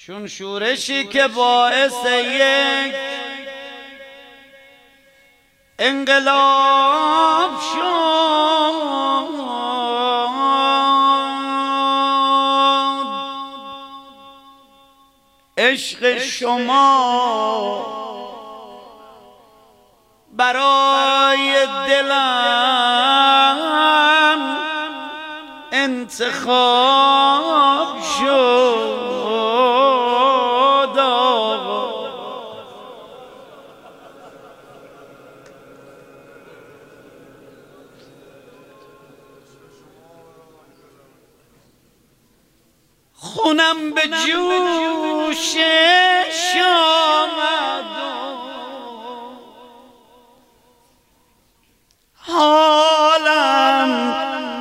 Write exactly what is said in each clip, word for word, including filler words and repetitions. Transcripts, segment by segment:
چون شورشی که باعث یک انقلاب شد، عشق شما برای دلم انتخاب شد. خونم به جوشش آمد، حالم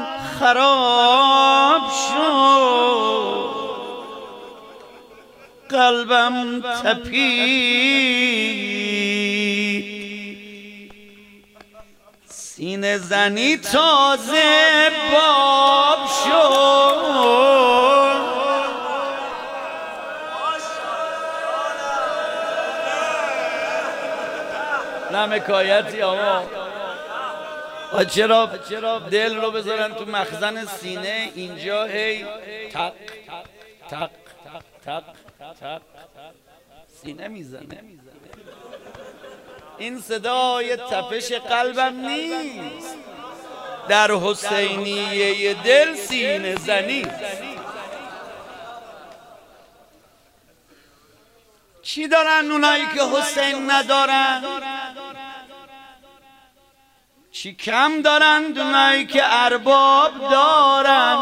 خراب شد، قلبم تپید، سینه زنی تازه باب شد. نه حکایتی آقا، چرا دل رو بذارن تو مخزن سینه، اینجا هی تق تق تق تق سینه میزنه. این صدای تپش قلبم نیست، در حسینیه دل سینه زنی. چی دارن اونایی که حسین ندارن؟ چی کم دارن اونایی که ارباب دارن؟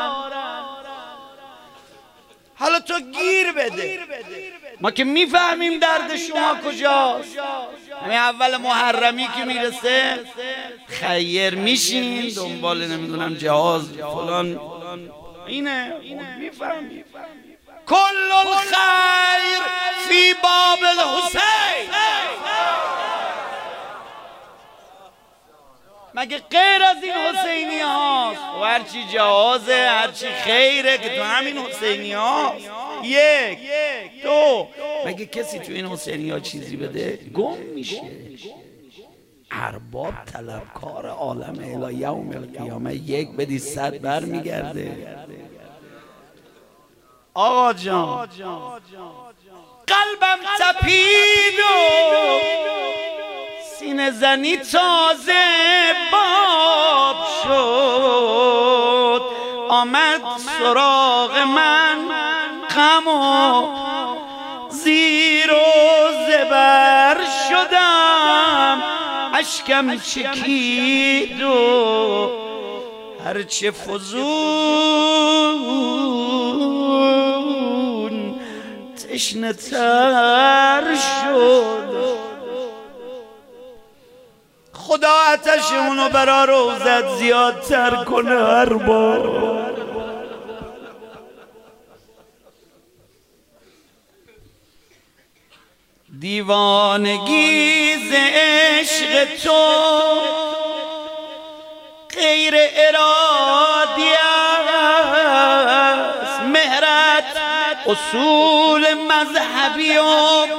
حالا تو گیر بده، ما که میفهمیم درد شما کجاست. همین اول محرمی که میرسه خیر میشین دنبال نمیدونم جهاز فلان، اینه میفهمیم. کل الخیر فی باب الحسین. مگه غیر از این حسینی هاست؟ و هرچی جهازه هرچی خیره که تو همین حسینی هاست. یک دو، مگه کسی تو این حسینی ها چیزی بده؟ گم میشه. ارباب طلبکار عالم الی یوم القیامه، یک بدی صد بر میگرده. آقا جان قلبم تپید و سینه زنی تازه باب شد، آمد سراغ من غم و زیر و زبر شدم، اشکم چکید و هرچه فزون تشنه تر شد. خدا آتشمونو برا روزت زیادتر کنه ارباب. دیوانگی ز عشق تو غیر ارادی است، مهرت اصول مذهبی و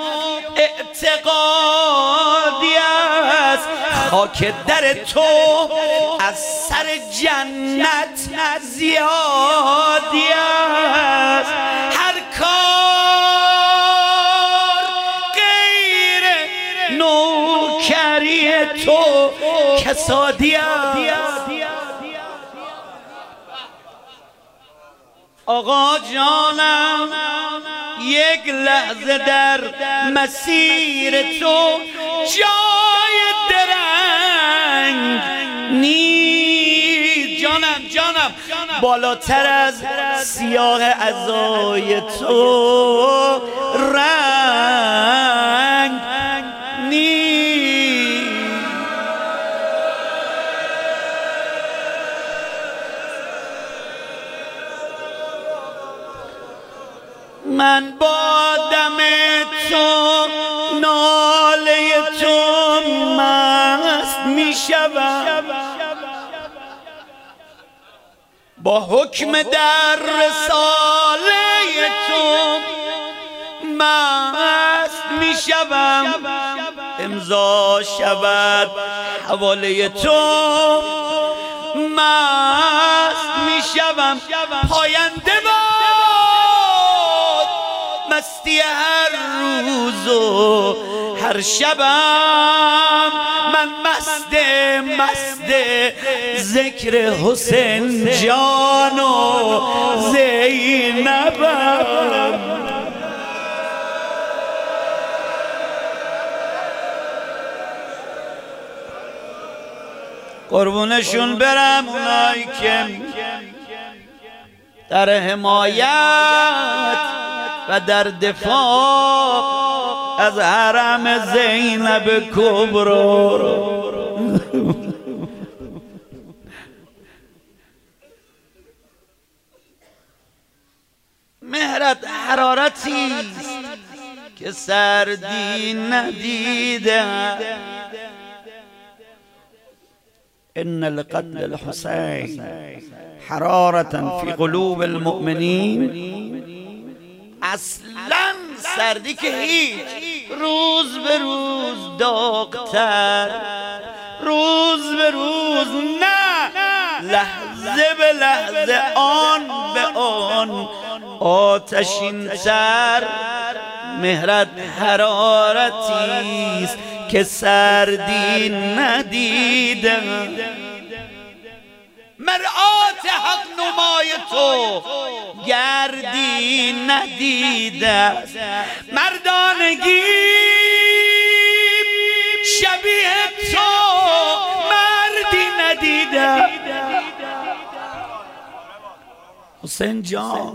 اعتقادی است، خاک در تو از سر جنت زیادی است، هر کار غیر نوکری تو کسادی است. آقا جانم یک لحظه در مسیر تو جای درنگ نیست. جانم جانم بالاتر از سیاه عزای تو رنگ نیست. من با دم تو ناله تو مست می شوم، با حکم در رساله تو مست می شوم امضا شود حواله تو، مست می شوم پاینده باد مستی هر روز و هر شبم، من مست مست ذکر حسین جان و زینبم. قربونشون برم اونایی که در حمایت و در دفاع از حرم زینب کبرا مهرت حرارتی که سردی ندیده، ان لقتل الحسین حرارة فی قلوب المؤمنین. اصلا سردی که هیچ، روز به روز داغتر، روز به روز نه، لحظه به لحظه، آن به آن آتشین تر. مهرت حرارتی است که سردی ندیده، مرآت حق نمای تو گردی ندیده، مردانگی شبیه تو مردی ندیده. حسین جان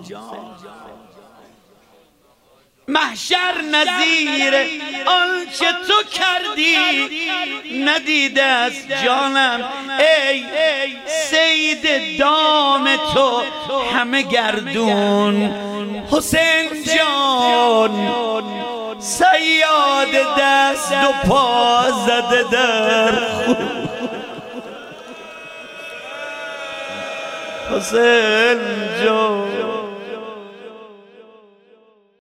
محشر نظیر آنچه تو کردی ندیده است جانم، ای سید دام تو همه گردون. حسین جان صیاد دست و پا زده در حسین جان